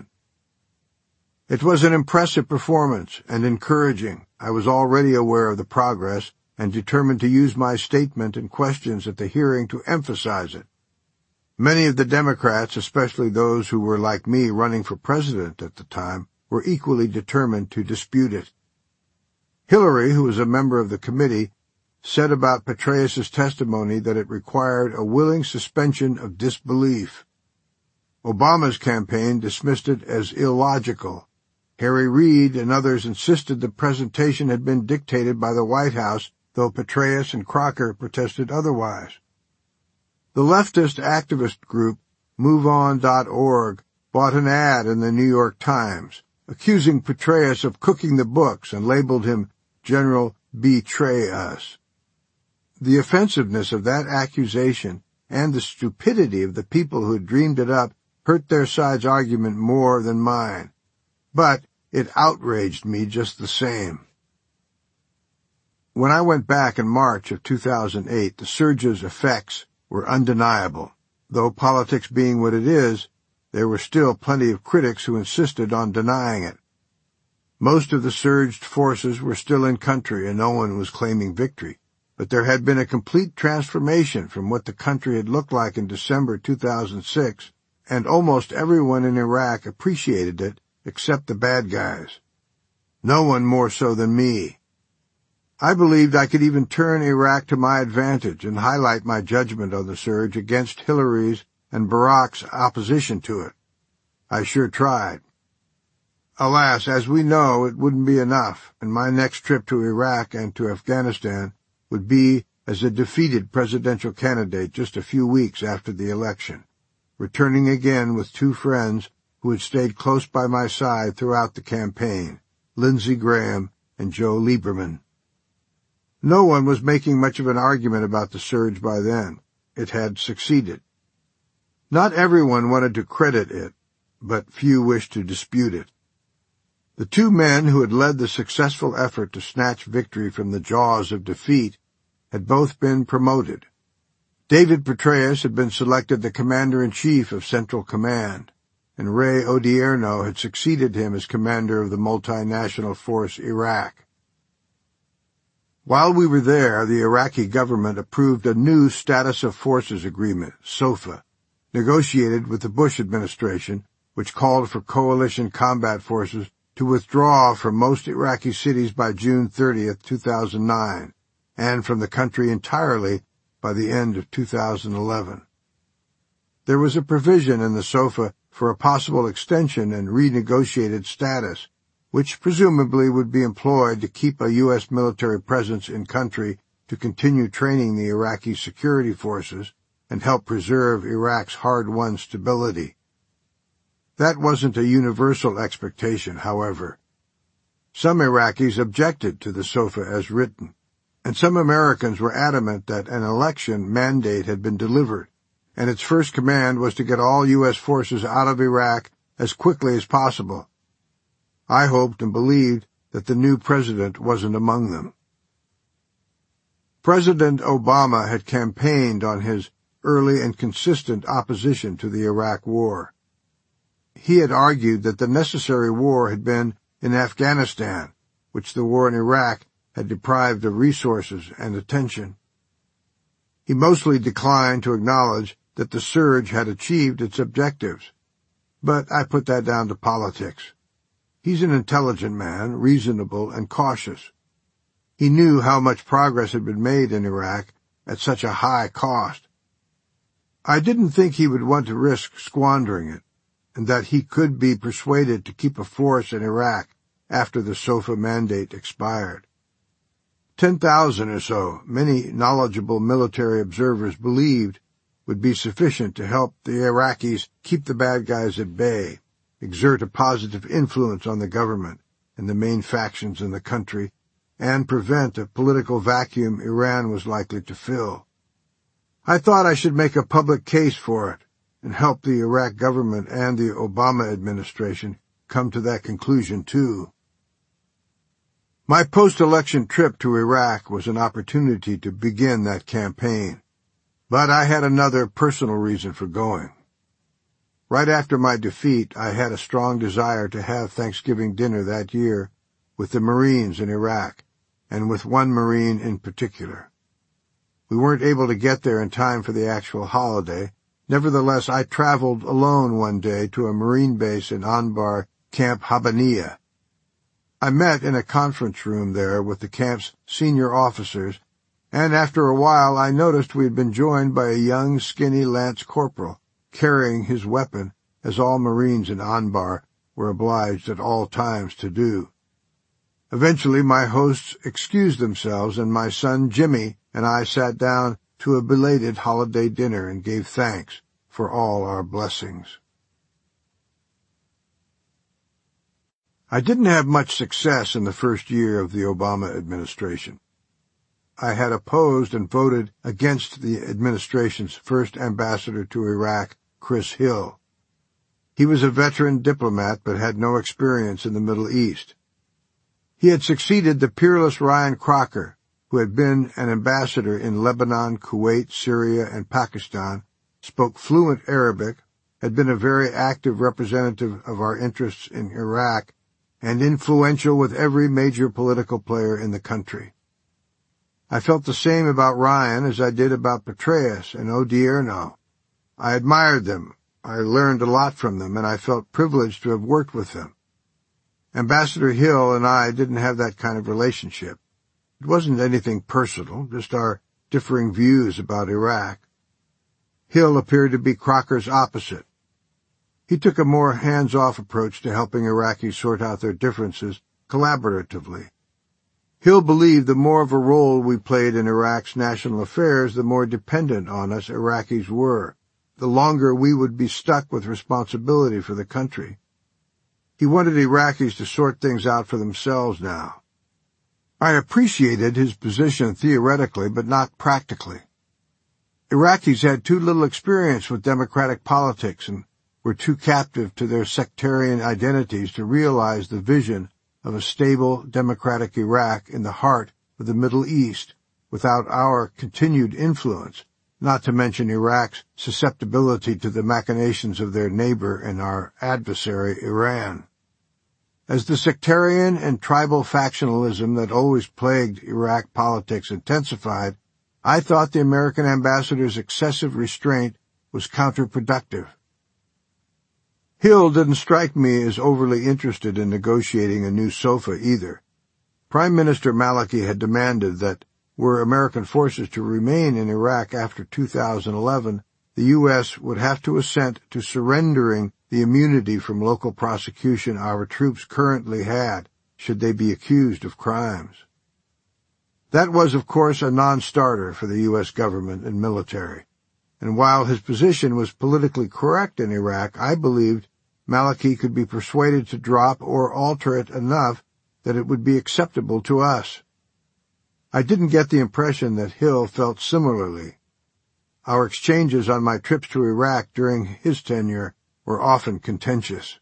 It was an impressive performance and encouraging. I was already aware of the progress, and determined to use my statement and questions at the hearing to emphasize it. Many of the Democrats, especially those who were like me running for president at the time, were equally determined to dispute it. Hillary, who was a member of the committee, said about Petraeus' testimony that it required a willing suspension of disbelief. Obama's campaign dismissed it as illogical. Harry Reid and others insisted the presentation had been dictated by the White House, though Petraeus and Crocker protested otherwise. The leftist activist group MoveOn.org bought an ad in the New York Times, accusing Petraeus of cooking the books and labeled him General Betray Us. The offensiveness of that accusation and the stupidity of the people who had dreamed it up hurt their side's argument more than mine. But it outraged me just the same. When I went back in March of 2008, the surge's effects were undeniable. Though politics being what it is, there were still plenty of critics who insisted on denying it. Most of the surged forces were still in country and no one was claiming victory. But there had been a complete transformation from what the country had looked like in December 2006, and almost everyone in Iraq appreciated it except the bad guys. No one more so than me. I believed I could even turn Iraq to my advantage and highlight my judgment on the surge against Hillary's and Barack's opposition to it. I sure tried. Alas, as we know, it wouldn't be enough, and my next trip to Iraq and to Afghanistan would be as a defeated presidential candidate just a few weeks after the election, returning again with two friends who had stayed close by my side throughout the campaign, Lindsey Graham and Joe Lieberman. No one was making much of an argument about the surge by then. It had succeeded. Not everyone wanted to credit it, but few wished to dispute it. The two men who had led the successful effort to snatch victory from the jaws of defeat had both been promoted. David Petraeus had been selected the Commander-in-Chief of Central Command, and Ray Odierno had succeeded him as commander of the multinational force Iraq. While we were there, the Iraqi government approved a new Status of Forces Agreement, SOFA, negotiated with the Bush administration, which called for coalition combat forces to withdraw from most Iraqi cities by June 30th, 2009, and from the country entirely by the end of 2011. There was a provision in the SOFA for a possible extension and renegotiated status, which presumably would be employed to keep a U.S. military presence in country to continue training the Iraqi security forces and help preserve Iraq's hard-won stability. That wasn't a universal expectation, however. Some Iraqis objected to the SOFA as written, and some Americans were adamant that an election mandate had been delivered, and its first command was to get all U.S. forces out of Iraq as quickly as possible. I hoped and believed that the new president wasn't among them. President Obama had campaigned on his early and consistent opposition to the Iraq War. He had argued that the necessary war had been in Afghanistan, which the war in Iraq had deprived of resources and attention. He mostly declined to acknowledge that the surge had achieved its objectives, but I put that down to politics. He's an intelligent man, reasonable and cautious. He knew how much progress had been made in Iraq at such a high cost. I didn't think he would want to risk squandering it, and that he could be persuaded to keep a force in Iraq after the SOFA mandate expired. 10,000 or so, many knowledgeable military observers believed, would be sufficient to help the Iraqis keep the bad guys at bay, exert a positive influence on the government and the main factions in the country, and prevent a political vacuum Iran was likely to fill. I thought I should make a public case for it and help the Iraq government and the Obama administration come to that conclusion too. My post-election trip to Iraq was an opportunity to begin that campaign, but I had another personal reason for going. Right after my defeat, I had a strong desire to have Thanksgiving dinner that year with the Marines in Iraq, and with one Marine in particular. We weren't able to get there in time for the actual holiday. Nevertheless, I traveled alone one day to a Marine base in Anbar, Camp Habbaniyah. I met in a conference room there with the camp's senior officers, and after a while I noticed we had been joined by a young, skinny lance corporal, carrying his weapon, as all Marines in Anbar were obliged at all times to do. Eventually my hosts excused themselves, and my son Jimmy and I sat down to a belated holiday dinner and gave thanks for all our blessings. I didn't have much success in the first year of the Obama administration. I had opposed and voted against the administration's first ambassador to Iraq, Chris Hill. He was a veteran diplomat but had no experience in the Middle East. He had succeeded the peerless Ryan Crocker, who had been an ambassador in Lebanon, Kuwait, Syria, and Pakistan, spoke fluent Arabic, had been a very active representative of our interests in Iraq, and influential with every major political player in the country. I felt the same about Ryan as I did about Petraeus and Odierno. I admired them, I learned a lot from them, and I felt privileged to have worked with them. Ambassador Hill and I didn't have that kind of relationship. It wasn't anything personal, just our differing views about Iraq. Hill appeared to be Crocker's opposite. He took a more hands-off approach to helping Iraqis sort out their differences collaboratively. Hill believed the more of a role we played in Iraq's national affairs, the more dependent on us Iraqis were, the longer we would be stuck with responsibility for the country. He wanted Iraqis to sort things out for themselves now. I appreciated his position theoretically, but not practically. Iraqis had too little experience with democratic politics and were too captive to their sectarian identities to realize the vision of a stable, democratic Iraq in the heart of the Middle East without our continued influence, not to mention Iraq's susceptibility to the machinations of their neighbor and our adversary, Iran. As the sectarian and tribal factionalism that always plagued Iraq politics intensified, I thought the American ambassador's excessive restraint was counterproductive. Hill didn't strike me as overly interested in negotiating a new SOFA either. Prime Minister Maliki had demanded that, were American forces to remain in Iraq after 2011, the U.S. would have to assent to surrendering the immunity from local prosecution our troops currently had, should they be accused of crimes. That was, of course, a non-starter for the U.S. government and military. And while his position was politically correct in Iraq, I believed Maliki could be persuaded to drop or alter it enough that it would be acceptable to us. I didn't get the impression that Hill felt similarly. Our exchanges on my trips to Iraq during his tenure were often contentious.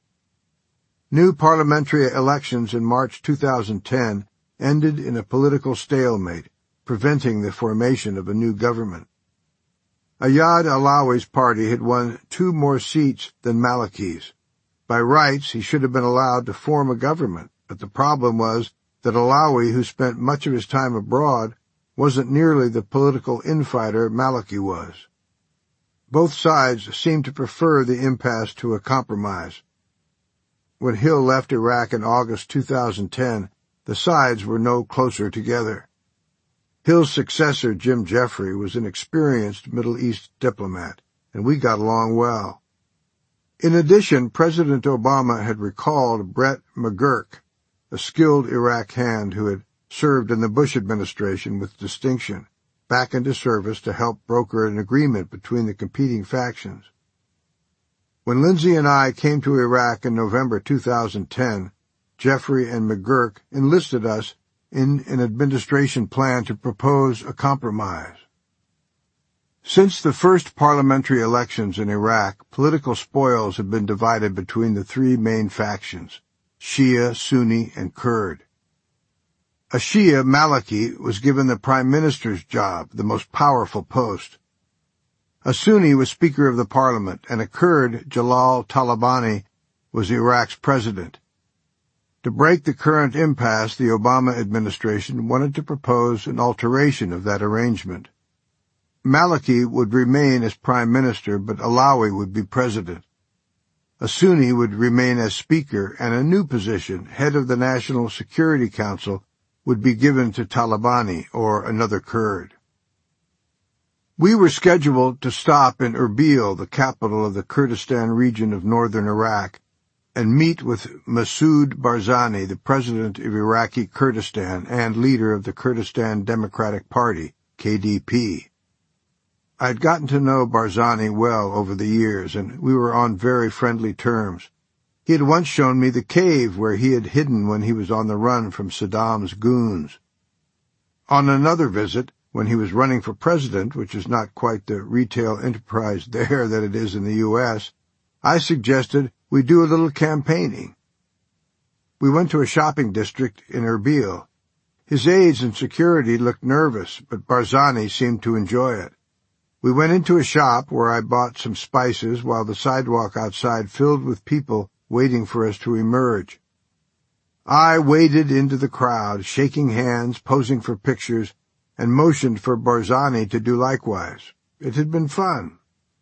New parliamentary elections in March 2010 ended in a political stalemate, preventing the formation of a new government. Ayad Alawi's party had won 2 more seats than Maliki's. By rights, he should have been allowed to form a government, but the problem was that Alawi, who spent much of his time abroad, wasn't nearly the political infighter Maliki was. Both sides seemed to prefer the impasse to a compromise. When Hill left Iraq in August 2010, the sides were no closer together. Hill's successor, Jim Jeffrey, was an experienced Middle East diplomat, and we got along well. In addition, President Obama had recalled Brett McGurk, a skilled Iraq hand who had served in the Bush administration with distinction, back into service to help broker an agreement between the competing factions. When Lindsay and I came to Iraq in November 2010, Jeffrey and McGurk enlisted us in an administration plan to propose a compromise. Since the first parliamentary elections in Iraq, political spoils had been divided between the 3 main factions, Shia, Sunni, and Kurd. A Shia, Maliki, was given the prime minister's job, the most powerful post. A Sunni was Speaker of the Parliament, and a Kurd, Jalal Talabani, was Iraq's president. To break the current impasse, the Obama administration wanted to propose an alteration of that arrangement. Maliki would remain as Prime Minister, but Alawi would be President. A Sunni would remain as Speaker, and a new position, head of the National Security Council, would be given to Talabani, or another Kurd. We were scheduled to stop in Erbil, the capital of the Kurdistan region of northern Iraq, and meet with Masoud Barzani, the president of Iraqi Kurdistan and leader of the Kurdistan Democratic Party, KDP. I had gotten to know Barzani well over the years, and we were on very friendly terms. He had once shown me the cave where he had hidden when he was on the run from Saddam's goons. On another visit, when he was running for president, which is not quite the retail enterprise there that it is in the U.S., I suggested we do a little campaigning. We went to a shopping district in Erbil. His aides and security looked nervous, but Barzani seemed to enjoy it. We went into a shop where I bought some spices while the sidewalk outside filled with people waiting for us to emerge. I waded into the crowd, shaking hands, posing for pictures, and motioned for Barzani to do likewise. It had been fun.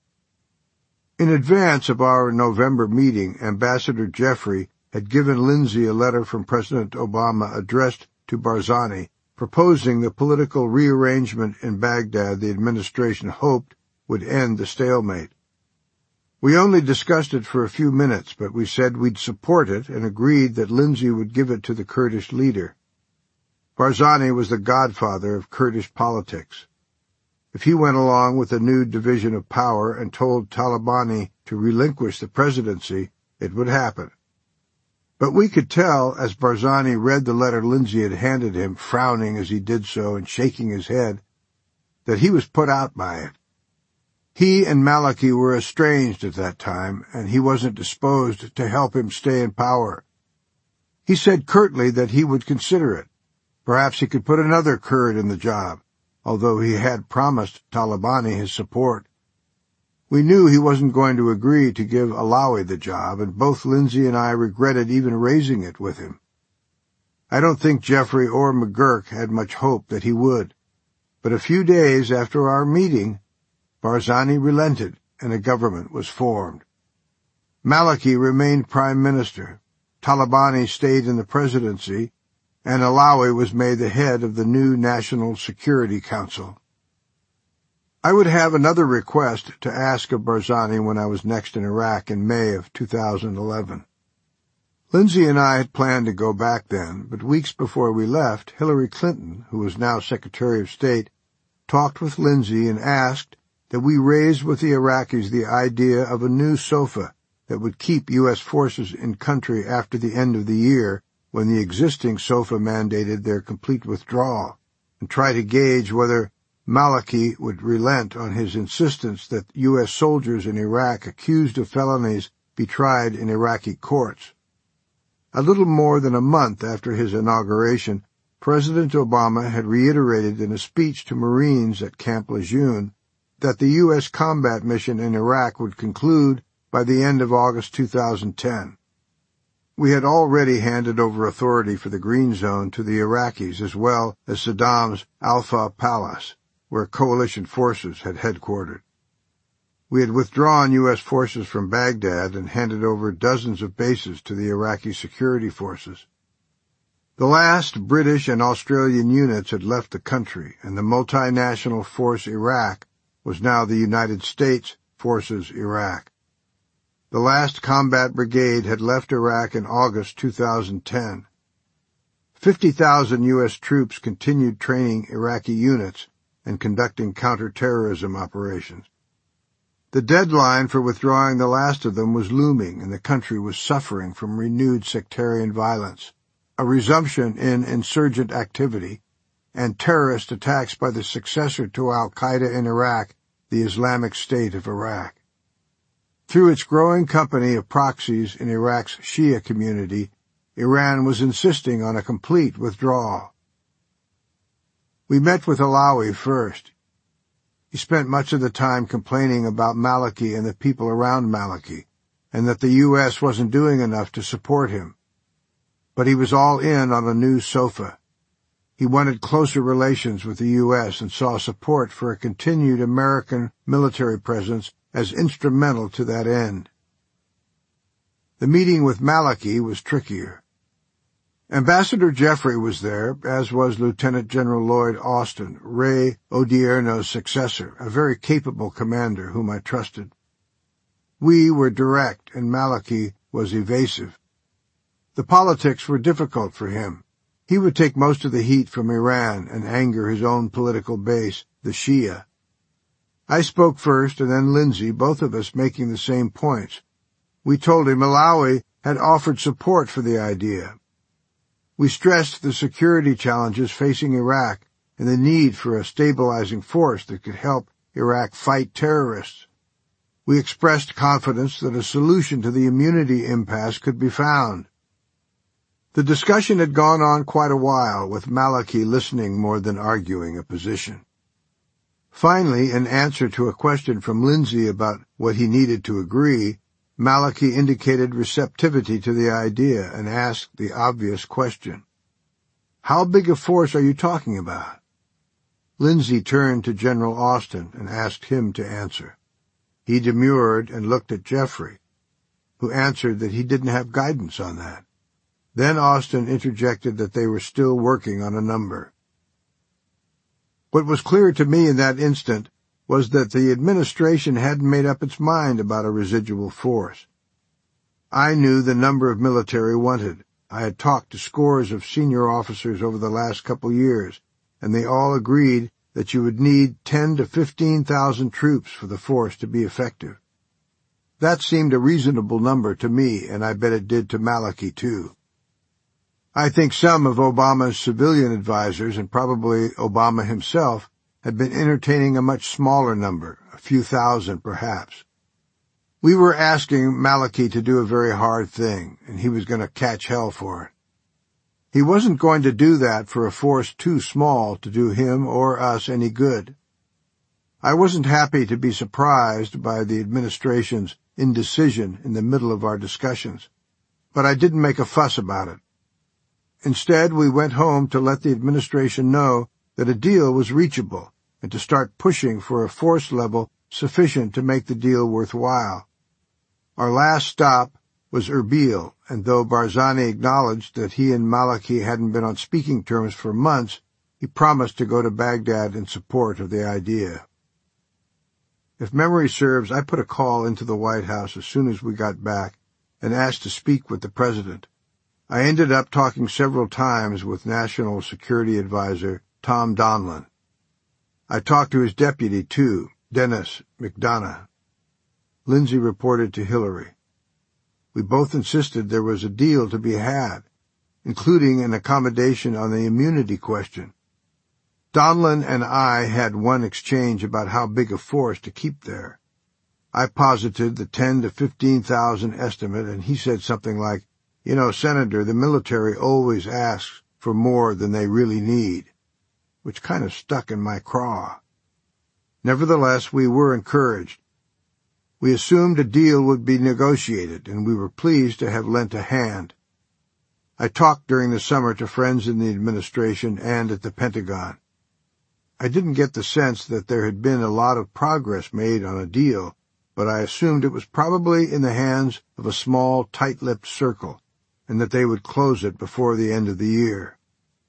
In advance of our November meeting, Ambassador Jeffrey had given Lindsay a letter from President Obama addressed to Barzani, proposing the political rearrangement in Baghdad the administration hoped would end the stalemate. We only discussed it for a few minutes, but we said we'd support it and agreed that Lindsay would give it to the Kurdish leader. Barzani was the godfather of Kurdish politics. If he went along with the new division of power and told Talabani to relinquish the presidency, it would happen. But we could tell, as Barzani read the letter Lindsay had handed him, frowning as he did so and shaking his head, that he was put out by it. He and Maliki were estranged at that time, and he wasn't disposed to help him stay in power. He said curtly that he would consider it. Perhaps he could put another Kurd in the job, although he had promised Talabani his support. We knew he wasn't going to agree to give Alawi the job, and both Lindsay and I regretted even raising it with him. I don't think Jeffrey or McGurk had much hope that he would. But a few days after our meeting, Barzani relented, and a government was formed. Maliki remained Prime Minister, Talabani stayed in the presidency, and Alawi was made the head of the new National Security Council. I would have another request to ask of Barzani when I was next in Iraq in May of 2011. Lindsay and I had planned to go back then, but weeks before we left, Hillary Clinton, who was now Secretary of State, talked with Lindsay and asked that we raise with the Iraqis the idea of a new SOFA that would keep U.S. forces in country after the end of the year, when the existing SOFA mandated their complete withdrawal, and try to gauge whether Maliki would relent on his insistence that U.S. soldiers in Iraq accused of felonies be tried in Iraqi courts. A little more than a month after his inauguration, President Obama had reiterated in a speech to Marines at Camp Lejeune that the U.S. combat mission in Iraq would conclude by the end of August 2010. We had already handed over authority for the Green Zone to the Iraqis, as well as Saddam's Alpha Palace, where coalition forces had headquartered. We had withdrawn U.S. forces from Baghdad and handed over dozens of bases to the Iraqi security forces. The last British and Australian units had left the country, and the multinational force Iraq was now the United States Forces Iraq. The last combat brigade had left Iraq in August 2010. 50,000 U.S. troops continued training Iraqi units and conducting counterterrorism operations. The deadline for withdrawing the last of them was looming, and the country was suffering from renewed sectarian violence, a resumption in insurgent activity, and terrorist attacks by the successor to al-Qaeda in Iraq, the Islamic State of Iraq. Through its growing company of proxies in Iraq's Shia community, Iran was insisting on a complete withdrawal. We met with Alawi first. He spent much of the time complaining about Maliki and the people around Maliki, and that the U.S. wasn't doing enough to support him. but he was all in on a new SOFA. He wanted closer relations with the U.S. and saw support for a continued American military presence as instrumental to that end. The meeting with Maliki was trickier. Ambassador Jeffrey was there, as was Lieutenant General Lloyd Austin, Ray Odierno's successor, a very capable commander whom I trusted. We were direct, and Maliki was evasive. The politics were difficult for him. He would take most of the heat from Iran and anger his own political base, the Shia. I spoke first, and then Lindsay, both of us making the same points. We told him Malawi had offered support for the idea. We stressed the security challenges facing Iraq and the need for a stabilizing force that could help Iraq fight terrorists. We expressed confidence that a solution to the immunity impasse could be found. The discussion had gone on quite a while, with Maliki listening more than arguing a position. Finally, in answer to a question from Lindsay about what he needed to agree, Maliki indicated receptivity to the idea and asked the obvious question. How big a force are you talking about? Lindsay turned to General Austin and asked him to answer. He demurred and looked at Jeffrey, who answered that he didn't have guidance on that. Then Austin interjected that they were still working on a number. What was clear to me in that instant was that the administration hadn't made up its mind about a residual force. I knew the number of military wanted. I had talked to scores of senior officers over the last couple years, and they all agreed that you would need 10,000 to 15,000 troops for the force to be effective. That seemed a reasonable number to me, and I bet it did to Maliki too. I think some of Obama's civilian advisers, and probably Obama himself, had been entertaining a much smaller number, a few thousand perhaps. We were asking Maliki to do a very hard thing, and he was going to catch hell for it. He wasn't going to do that for a force too small to do him or us any good. I wasn't happy to be surprised by the administration's indecision in the middle of our discussions, but I didn't make a fuss about it. Instead, we went home to let the administration know that a deal was reachable and to start pushing for a force level sufficient to make the deal worthwhile. Our last stop was Erbil, and though Barzani acknowledged that he and Maliki hadn't been on speaking terms for months, he promised to go to Baghdad in support of the idea. If memory serves, I put a call into the White House as soon as we got back and asked to speak with the president. I ended up talking several times with National Security Advisor Tom Donilon. I talked to his deputy, too, Dennis McDonough. Lindsay reported to Hillary. We both insisted there was a deal to be had, including an accommodation on the immunity question. Donilon and I had one exchange about how big a force to keep there. I posited the 10,000 to 15,000 estimate, and he said something like, "You know, Senator, the military always asks for more than they really need," which kind of stuck in my craw. Nevertheless, we were encouraged. We assumed a deal would be negotiated, and we were pleased to have lent a hand. I talked during the summer to friends in the administration and at the Pentagon. I didn't get the sense that there had been a lot of progress made on a deal, but I assumed it was probably in the hands of a small, tight-lipped circle, and that they would close it before the end of the year.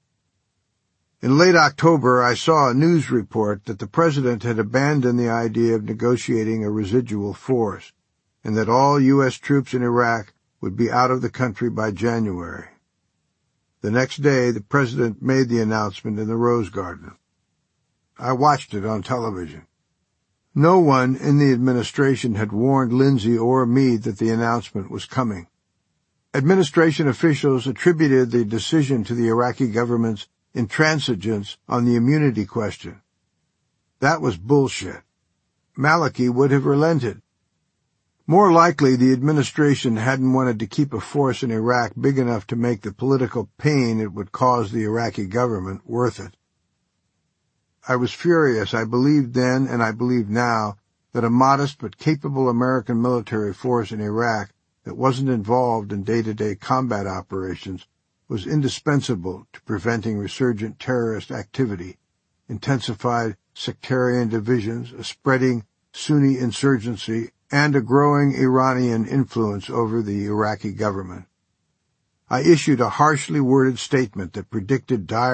In late October, I saw a news report that the president had abandoned the idea of negotiating a residual force, and that all U.S. troops in Iraq would be out of the country by January. The next day, the president made the announcement in the Rose Garden. I watched it on television. No one in the administration had warned Lindsay or me that the announcement was coming. Administration officials attributed the decision to the Iraqi government's intransigence on the immunity question. That was bullshit. Maliki would have relented. More likely, the administration hadn't wanted to keep a force in Iraq big enough to make the political pain it would cause the Iraqi government worth it. I was furious. I believed then, and I believe now, that a modest but capable American military force in Iraq that wasn't involved in day-to-day combat operations was indispensable to preventing resurgent terrorist activity, intensified sectarian divisions, a spreading Sunni insurgency, and a growing Iranian influence over the Iraqi government. I issued a harshly worded statement that predicted dire